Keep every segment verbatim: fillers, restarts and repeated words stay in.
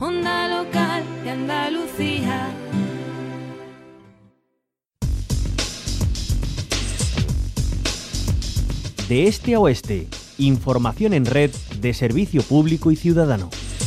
Onda local de Andalucía. De este a oeste, información en red de servicio público y ciudadano.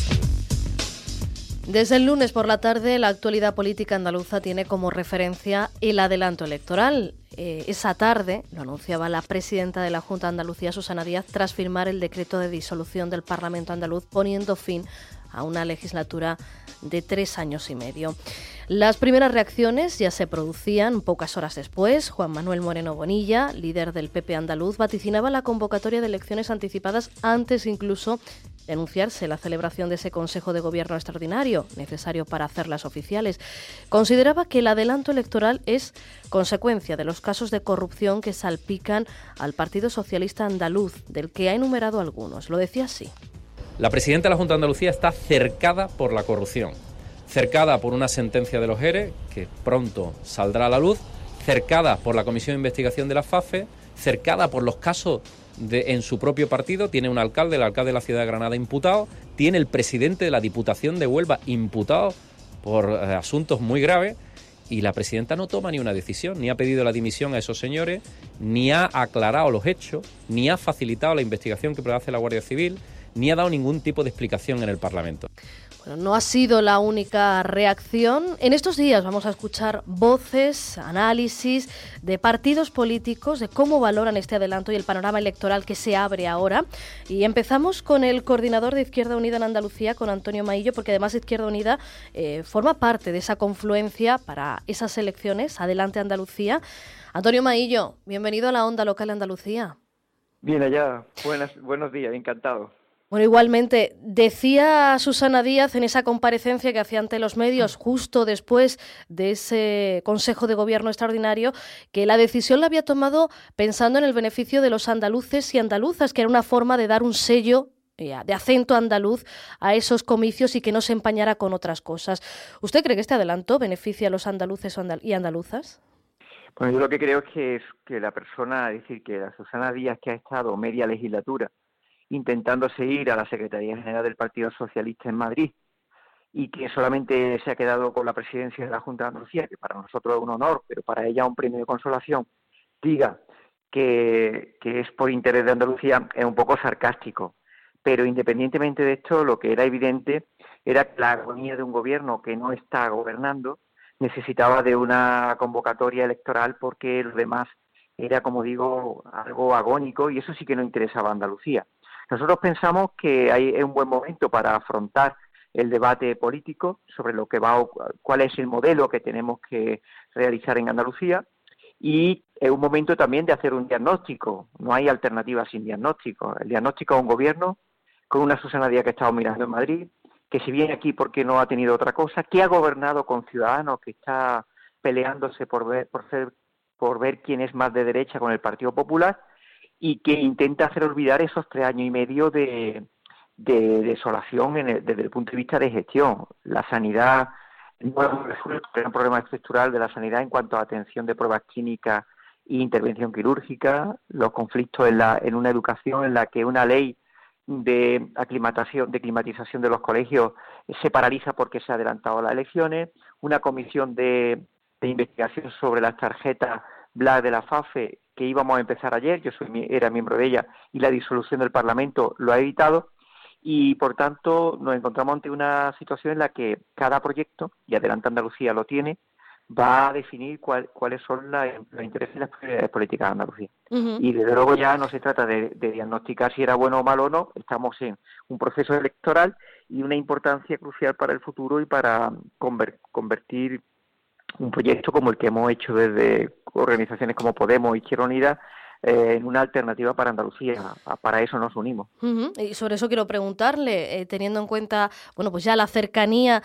Desde el lunes por la tarde, la actualidad política andaluza tiene como referencia el adelanto electoral. Eh, esa tarde lo anunciaba la presidenta de la Junta de Andalucía, Susana Díaz, tras firmar el decreto de disolución del Parlamento andaluz, poniendo fin a una legislatura de tres años y medio. Las primeras reacciones ya se producían pocas horas después. Juan Manuel Moreno Bonilla, líder del P P andaluz, vaticinaba la convocatoria de elecciones anticipadas antes incluso de anunciarse la celebración de ese Consejo de Gobierno extraordinario, necesario para hacerlas oficiales. Consideraba que el adelanto electoral es consecuencia de los casos de corrupción que salpican al Partido Socialista Andaluz, del que ha enumerado algunos. Lo decía así. La presidenta de la Junta de Andalucía está cercada por la corrupción, cercada por una sentencia de los E R E, que pronto saldrá a la luz, cercada por la Comisión de Investigación de la FAFE, cercada por los casos de, en su propio partido. Tiene un alcalde, el alcalde de la ciudad de Granada, imputado, tiene el presidente de la Diputación de Huelva imputado por eh, asuntos muy graves, y la presidenta no toma ni una decisión, ni ha pedido la dimisión a esos señores, ni ha aclarado los hechos, ni ha facilitado la investigación que hace la Guardia Civil, ni ha dado ningún tipo de explicación en el Parlamento. Bueno, no ha sido la única reacción. En estos días vamos a escuchar voces, análisis de partidos políticos, de cómo valoran este adelanto y el panorama electoral que se abre ahora. Y empezamos con el coordinador de Izquierda Unida en Andalucía, con Antonio Maillo, porque además Izquierda Unida eh, forma parte de esa confluencia para esas elecciones. Adelante Andalucía. Antonio Maillo, bienvenido a la Onda Local de Andalucía. Bien allá, buenas, buenos días, encantado. Bueno, igualmente, decía Susana Díaz en esa comparecencia que hacía ante los medios justo después de ese Consejo de Gobierno extraordinario, que la decisión la había tomado pensando en el beneficio de los andaluces y andaluzas, que era una forma de dar un sello de acento andaluz a esos comicios y que no se empañara con otras cosas. ¿Usted cree que este adelanto beneficia a los andaluces y andaluzas? Bueno, yo lo que creo es que, es que la persona, es decir, que la Susana Díaz, que ha estado media legislatura intentando seguir a la Secretaría General del Partido Socialista en Madrid y que solamente se ha quedado con la presidencia de la Junta de Andalucía, que para nosotros es un honor, pero para ella un premio de consolación, diga que, que es por interés de Andalucía, es un poco sarcástico. Pero independientemente de esto, lo que era evidente era que la agonía de un gobierno que no está gobernando necesitaba de una convocatoria electoral, porque lo demás era, como digo, algo agónico, y eso sí que no interesaba a Andalucía. Nosotros pensamos que hay, es un buen momento para afrontar el debate político sobre lo que va, cuál es el modelo que tenemos que realizar en Andalucía, y es un momento también de hacer un diagnóstico. No hay alternativa sin diagnóstico. El diagnóstico es un gobierno con una Susana Díaz que ha estado mirando en Madrid, que se viene aquí porque no ha tenido otra cosa, que ha gobernado con Ciudadanos, que está peleándose por ver, por ser, por ver quién es más de derecha con el Partido Popular, y que intenta hacer olvidar esos tres años y medio de, de desolación en el, desde el punto de vista de gestión. La sanidad no hemos resuelto el gran problema estructural de la sanidad en cuanto a atención de pruebas clínicas e intervención quirúrgica, los conflictos en, la, en una educación en la que una ley de aclimatación, de climatización de los colegios se paraliza porque se ha adelantado las elecciones, una comisión de, de investigación sobre las tarjetas Black de la FAFE que íbamos a empezar ayer, yo soy era miembro de ella, y la disolución del Parlamento lo ha evitado, y por tanto nos encontramos ante una situación en la que cada proyecto, y Adelante Andalucía lo tiene, va a definir cuál, cuáles son la, los intereses y las prioridades políticas de Andalucía. Uh-huh. Y desde luego ya no se trata de, de diagnosticar si era bueno o malo o no, estamos en un proceso electoral y una importancia crucial para el futuro y para conver, convertir un proyecto como el que hemos hecho desde organizaciones como Podemos y Izquierda Unida eh, en una alternativa para Andalucía. Para eso nos unimos. Uh-huh. Y sobre eso quiero preguntarle, eh, teniendo en cuenta, bueno, pues ya la cercanía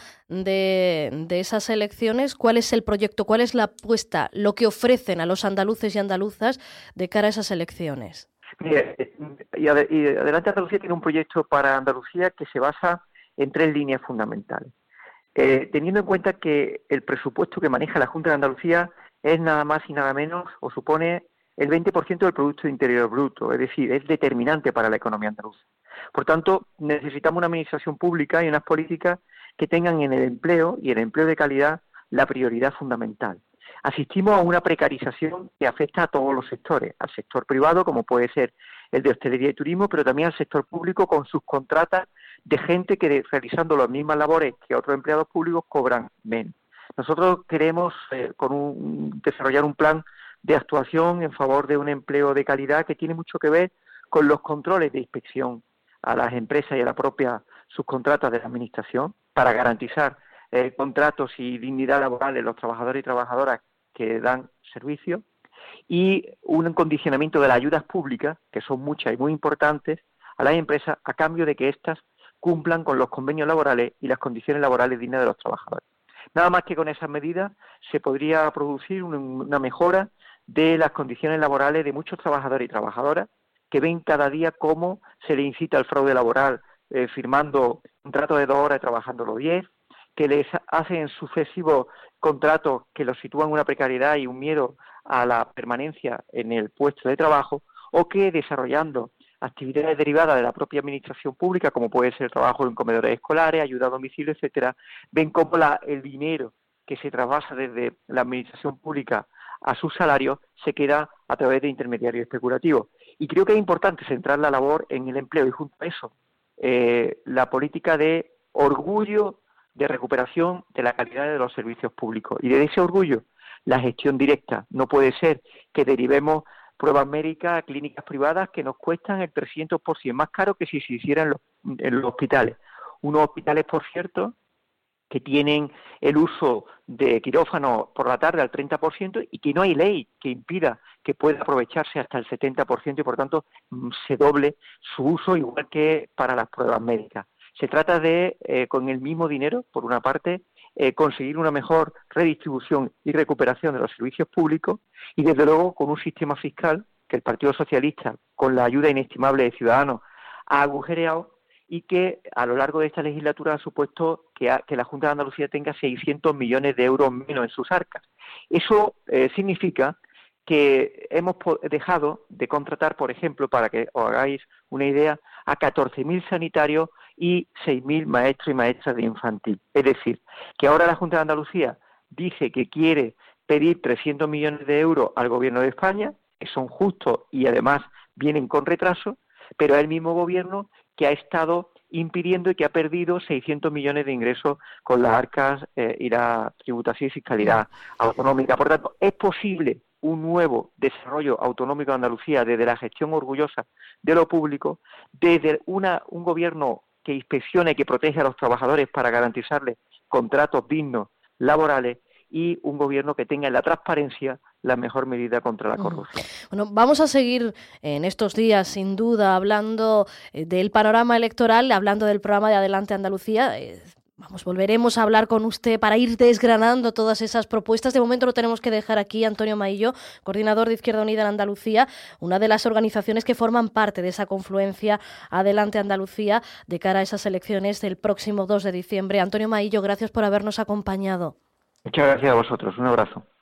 de, de esas elecciones, ¿cuál es el proyecto, cuál es la apuesta, lo que ofrecen a los andaluces y andaluzas de cara a esas elecciones? Mire, y, ad- y Adelante Andalucía tiene un proyecto para Andalucía que se basa en tres líneas fundamentales. Eh, teniendo en cuenta que el presupuesto que maneja la Junta de Andalucía es nada más y nada menos, o supone el veinte por ciento del Producto Interior Bruto, es decir, es determinante para la economía andaluza. Por tanto, necesitamos una administración pública y unas políticas que tengan en el empleo y el empleo de calidad la prioridad fundamental. Asistimos a una precarización que afecta a todos los sectores, al sector privado, como puede ser el de hostelería y turismo, pero también al sector público con sus contratas de gente que realizando las mismas labores que otros empleados públicos cobran menos. Nosotros queremos eh, con un, desarrollar un plan de actuación en favor de un empleo de calidad que tiene mucho que ver con los controles de inspección a las empresas y a la propia subcontratas de la Administración para garantizar eh, contratos y dignidad laboral de los trabajadores y trabajadoras que dan servicio, y un condicionamiento de las ayudas públicas, que son muchas y muy importantes, a las empresas a cambio de que éstas cumplan con los convenios laborales y las condiciones laborales dignas de los trabajadores. Nada más que con esas medidas se podría producir una mejora de las condiciones laborales de muchos trabajadores y trabajadoras que ven cada día cómo se les incita al fraude laboral eh, firmando un contrato de dos horas y trabajando los diez, que les hacen sucesivos contratos que los sitúan en una precariedad y un miedo a la permanencia en el puesto de trabajo, o que desarrollando actividades derivadas de la propia administración pública, como puede ser el trabajo en comedores escolares, ayuda a domicilio, etcétera, ven cómo la, el dinero que se trasvasa desde la administración pública a sus salarios se queda a través de intermediarios especulativos. Y creo que es importante centrar la labor en el empleo y junto a eso eh, la política de orgullo de recuperación de la calidad de los servicios públicos. Y de ese orgullo, la gestión directa. No puede ser que derivemos pruebas médicas a clínicas privadas que nos cuestan el trescientos por ciento más caro que si se hiciera en los, en los hospitales. Unos hospitales, por cierto, que tienen el uso de quirófanos por la tarde al treinta por ciento y que no hay ley que impida que pueda aprovecharse hasta el setenta por ciento y, por tanto, se doble su uso, igual que para las pruebas médicas. Se trata de, eh, con el mismo dinero, por una parte, eh, conseguir una mejor redistribución y recuperación de los servicios públicos y, desde luego, con un sistema fiscal que el Partido Socialista, con la ayuda inestimable de Ciudadanos, ha agujereado y que a lo largo de esta legislatura ha supuesto que, ha, que la Junta de Andalucía tenga seiscientos millones de euros menos en sus arcas. Eso eh, significa que hemos dejado de contratar, por ejemplo, para que os hagáis una idea, a catorce mil sanitarios y seis mil maestros y maestras de infantil. Es decir, que ahora la Junta de Andalucía dice que quiere pedir trescientos millones de euros al Gobierno de España, que son justos y además vienen con retraso, pero es el mismo Gobierno que ha estado impidiendo y que ha perdido seiscientos millones de ingresos con las arcas eh, y la tributación y fiscalidad autonómica. Por tanto, es posible un nuevo desarrollo autonómico de Andalucía desde la gestión orgullosa de lo público, desde una, un gobierno que inspeccione y que protege a los trabajadores para garantizarles contratos dignos laborales y un gobierno que tenga en la transparencia la mejor medida contra la corrupción. Bueno, vamos a seguir en estos días, sin duda, hablando del panorama electoral, hablando del programa de Adelante Andalucía. Vamos, volveremos a hablar con usted para ir desgranando todas esas propuestas. De momento lo tenemos que dejar aquí. Antonio Maillo, coordinador de Izquierda Unida en Andalucía, una de las organizaciones que forman parte de esa confluencia Adelante Andalucía de cara a esas elecciones del próximo dos de diciembre. Antonio Maillo, gracias por habernos acompañado. Muchas gracias a vosotros. Un abrazo.